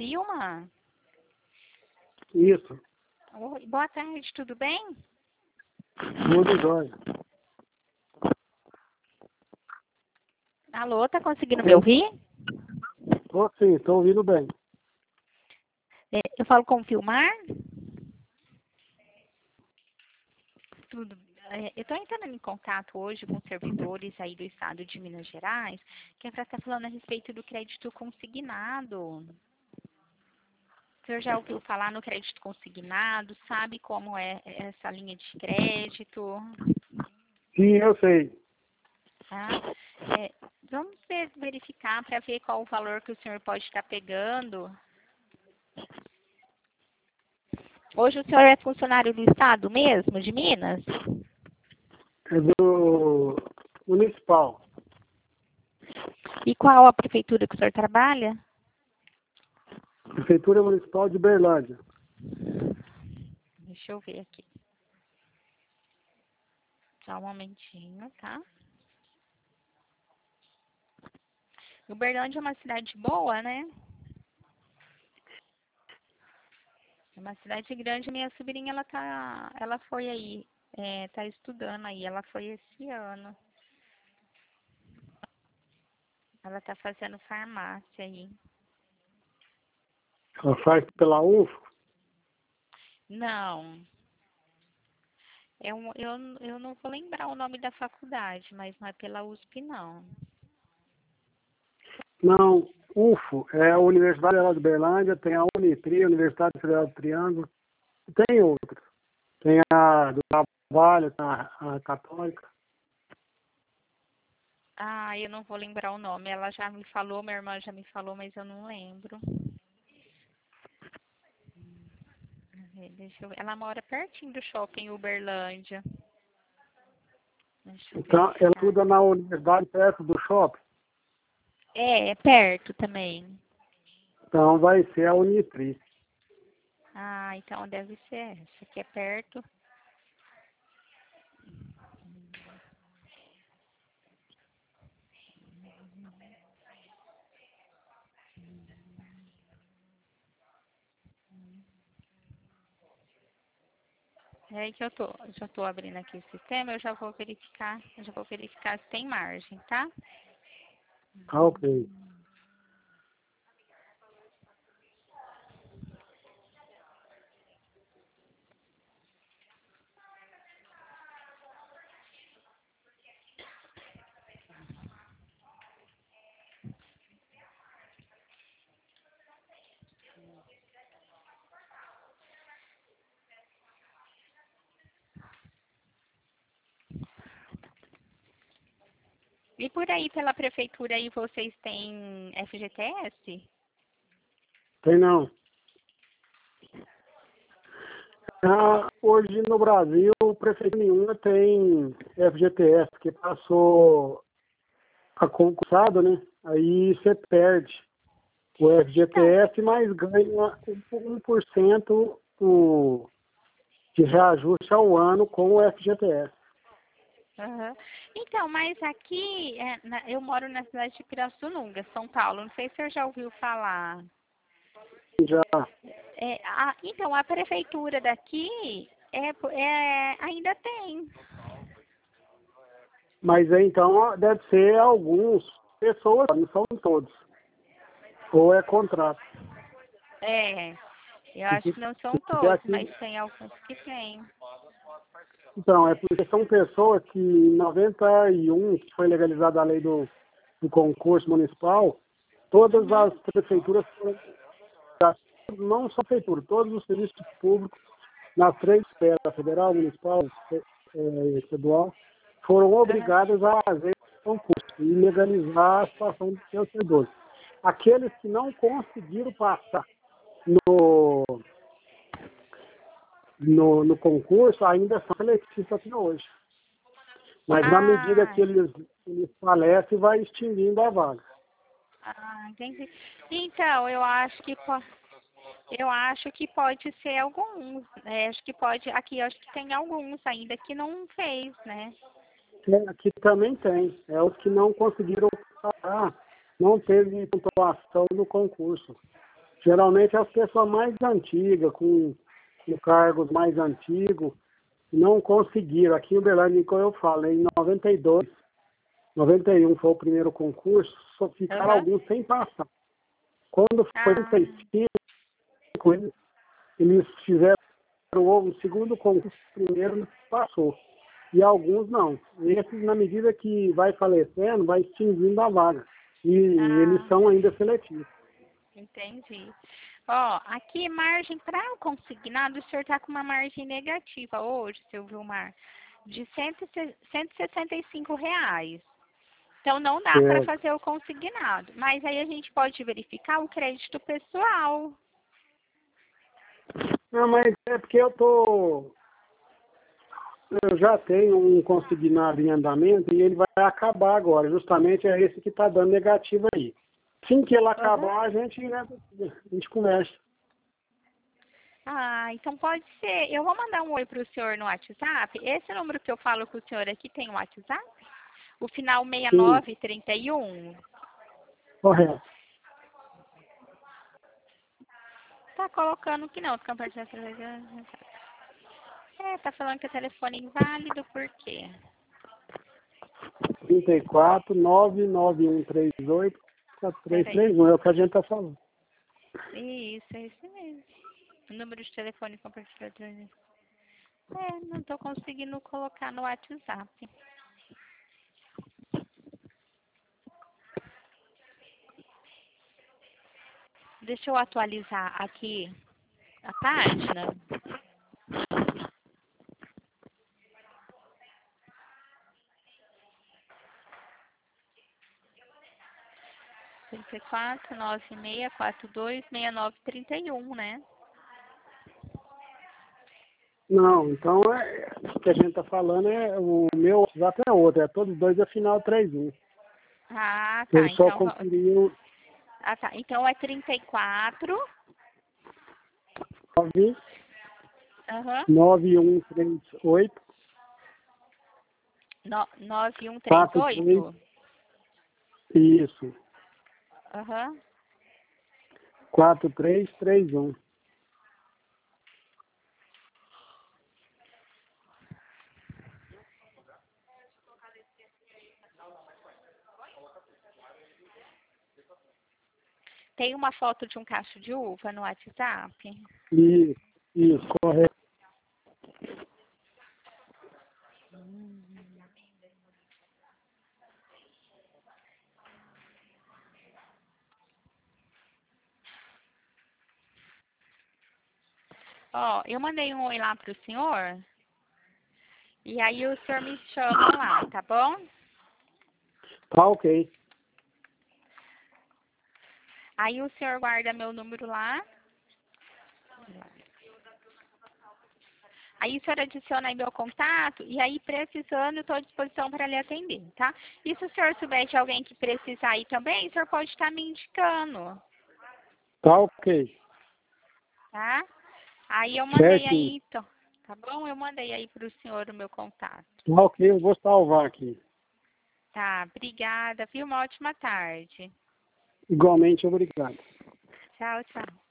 Vilma? Isso. Oi, boa tarde, tudo bem? Tudo jóia. Alô, tá conseguindo me ouvir? Tô sim, tô ouvindo bem. Eu falo com o Vilmar? Tudo. Eu estou entrando em contato hoje com servidores aí do estado de Minas Gerais, que é para estar falando a respeito do crédito consignado. O senhor já ouviu falar no crédito consignado? Sabe como é essa linha de crédito? Sim, eu sei. Tá? Vamos verificar para ver qual o valor que o senhor pode estar pegando. Hoje o senhor é funcionário do estado mesmo, de Minas? É do municipal. E qual a prefeitura que o senhor trabalha? Prefeitura Municipal de Berlândia. Deixa eu ver aqui. Só um momentinho, tá? Uberlândia é uma cidade boa, né? É uma cidade grande. Minha sobrinha, ela foi aí, tá estudando aí. Ela foi esse ano. Ela tá fazendo farmácia aí. Ela faz pela UFO. Não, eu não vou lembrar o nome da faculdade, mas não é pela USP, não. Não, UFO é a Universidade Federal de Berlândia, tem a Unitri, a Universidade Federal do Triângulo, e tem outras. Tem a do Trabalho, tem a Católica. Ah, eu não vou lembrar o nome. Ela já me falou, minha irmã já me falou, mas eu não lembro. Deixa eu ver. Ela mora pertinho do shopping Uberlândia. Deixa eu Então, ela verificar. estuda na universidade perto do shopping. É perto também. Então, vai ser a Unitri. Ah, então deve ser essa, que é perto. É aí que eu já tô abrindo aqui o sistema, eu já vou verificar se tem margem, tá? Tá ok. E por aí, pela prefeitura aí, vocês têm FGTS? Tem não. Hoje no Brasil, prefeitura nenhuma tem FGTS, que passou a concursado, né? Aí você perde o Então, FGTS, mas ganha 1% de reajuste ao ano com o FGTS. aham. Então, mas aqui, eu moro na cidade de Pirassununga, São Paulo. Não sei se você já ouviu falar. Já. Então, a prefeitura daqui ainda tem. Mas aí, então deve ser alguns pessoas, não são todos. Ou é contrato. É, eu acho que não são Porque todos, aqui, mas tem alguns que tem. então, é porque são pessoas que em 91, que foi legalizada a lei do concurso municipal, todas Uhum. as prefeituras foram, não só prefeitura, todos os serviços públicos nas três esferas, federal, municipal, estadual, foram Aham. obrigadas a fazer concurso e legalizar a situação dos seus servidores. Aqueles que não conseguiram passar no, no concurso ainda são seletivos até hoje. Mas na medida Ah, que eles falecem, vai extinguindo a vaga. entendi. Então, eu acho que pode ser alguns. Acho que pode. Aqui eu acho que tem alguns ainda que não fez, né? Aqui também tem. É os que não conseguiram passar, não teve pontuação no concurso. Geralmente as pessoas mais antigas, com cargos mais antigos, não conseguiram. Aqui em Uberlândia, como eu falei, em 92, 91 foi o primeiro concurso, só ficaram alguns sem passar. Quando foi em 65, eles fizeram o segundo concurso, o primeiro não passou. E alguns não. Esses, na medida que vai falecendo, vai extinguindo a vaga. E eles são ainda seletivos. Entendi. Ó, aqui margem para o consignado, o senhor está com uma margem negativa hoje, seu Vilmar, de R$ 165. Então não dá para fazer o consignado. Mas aí a gente pode verificar o crédito pessoal. Não, mas é porque eu já tenho um consignado em andamento e ele vai acabar agora. Justamente é esse que está dando negativo aí. Assim que ele acabar, a gente conversa. Então pode ser. Eu vou mandar um oi para o senhor no WhatsApp. Esse número que eu falo com o senhor aqui tem o WhatsApp? O final 6931? Correto. Tá colocando que não. Tá falando que é telefone inválido, por quê? 34 99138 4331, é o que a gente está falando. Isso, é esse mesmo. O número de telefone compartilhado. Não estou conseguindo colocar no WhatsApp. Deixa eu atualizar aqui a página. Trinta e quatro, 96426931, né? Não, então o que a gente está falando o meu WhatsApp é outro, é todos dois é final 31. Tá. Eu só conferi o... tá. Então é 34 9138 9138. Isso. 4331. Tem uma foto de um cacho de uva no WhatsApp? Isso, correto. Ó, eu mandei um oi lá pro senhor. E aí o senhor me chama lá, tá bom? Tá ok. Aí o senhor guarda meu número lá. Aí o senhor adiciona aí meu contato. E aí, precisando, estou à disposição para lhe atender, tá? E se o senhor souber de alguém que precisar aí também, o senhor pode estar me indicando. Tá ok. Tá? Aí eu mandei aí, então. Tá bom? Eu mandei aí para o senhor o meu contato. Tá ok, eu vou salvar aqui. Tá, obrigada, viu? Uma ótima tarde. Igualmente, obrigado. Tchau, tchau.